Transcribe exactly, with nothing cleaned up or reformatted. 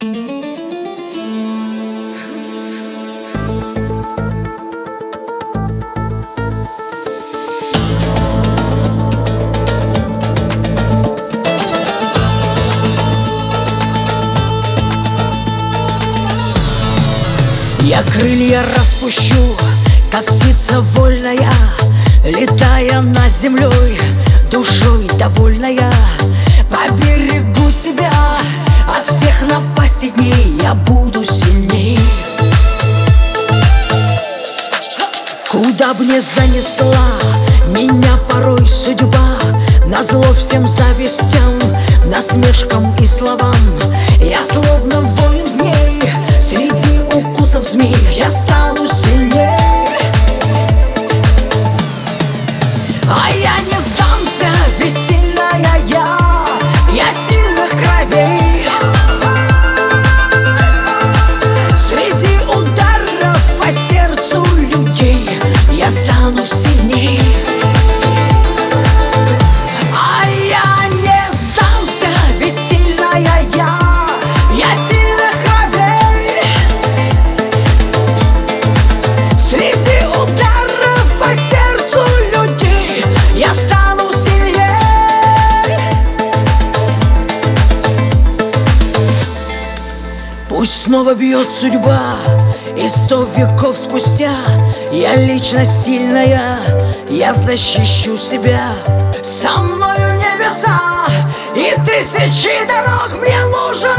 Я крылья распущу, как птица вольная, летая над землей, душой довольная. Поберегу себя от всех напастей дней, я буду сильней. Куда б ни занесла меня порой судьба, назло всем завистям, насмешкам и словам, я словно воин дней, среди укусов змей я стану сильней. А я не сдамся, ведь сильная я, я сильных кровей. Среди ударов по сердцу людей я стану сильней. А я не сдамся, ведь сильная я, я сильных кровей. Среди ударов по сердцу людей я стану сильней. Пусть снова бьет судьба, и сто веков спустя я личность сильная, я защищу себя. Со мною небеса и тысячи дорог мне нужен